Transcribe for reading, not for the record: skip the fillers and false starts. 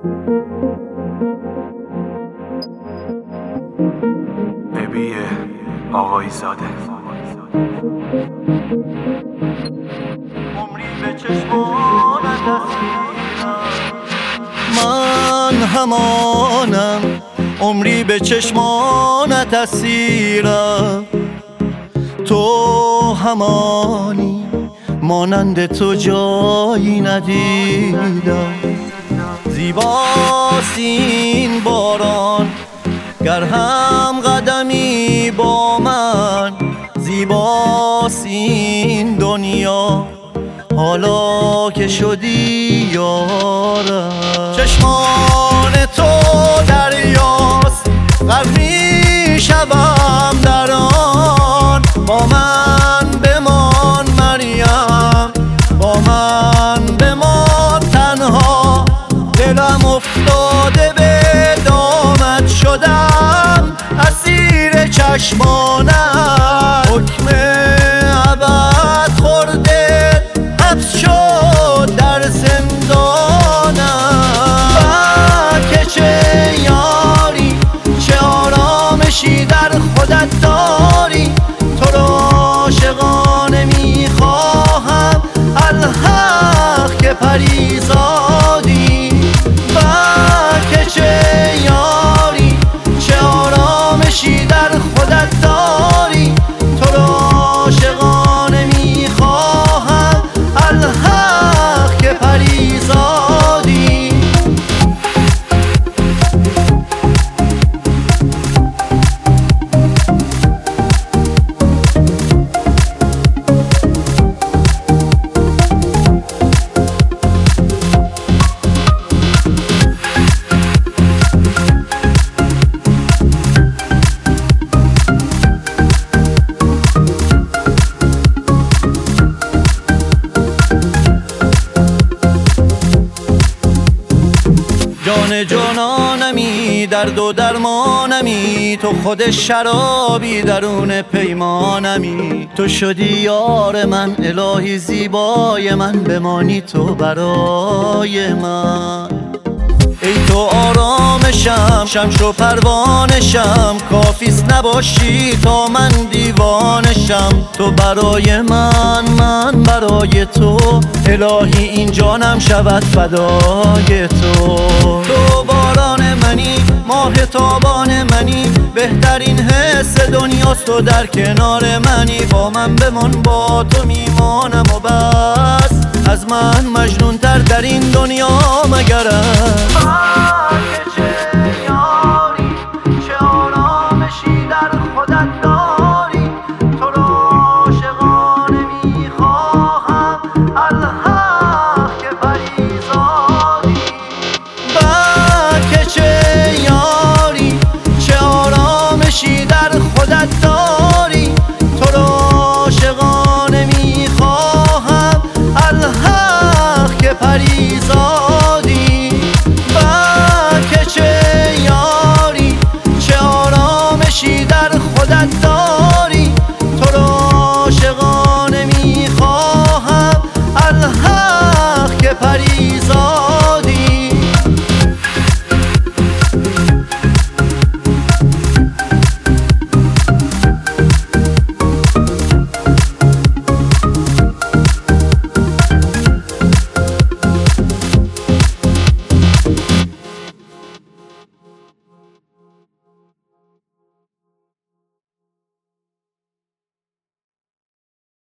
ابی آقایی زاده. عمری به چشمانت من همانم، عمری به چشمانت اسیرم. تو همانی مانند تو جایی ندیدم. زیباست این باران گر هم قدمی با من، زیباست این دنیا حالا که شدی یارم. چشمان تو دریاست غرق میشوم در آن. با من بمان مریم، با من بمان تنها. دلم افتاده به دامت، شدم اسیر چشمانت. حکم ابد خورده حبس شد در زندانم. که چه یاری چه آرامشی در خودت داری. تو را عاشقانه میخواهم الحق که پریزادی. که چه یاری چه آرامشی در خودت داری. تو را عاشقانه میخواهم الحق که پریزادی. جان جانانمی، درد و درمانمی. تو خود شرابی درون پیمانمی. تو شدی یار من الهی زیبای من، بمانی تو برای من. ای تو آرامشم، شمش و پروانشم. کافیست نباشی تا من دیوانشم. تو برای من، من برای تو. الهی این جانم شود فدای تو. تو باران منی، ماه تابان منی. بهترین حس دنیاست تو در کنار منی. با من بمان با تو میمانم و بس. از من مجنون تر در این دنیا مگر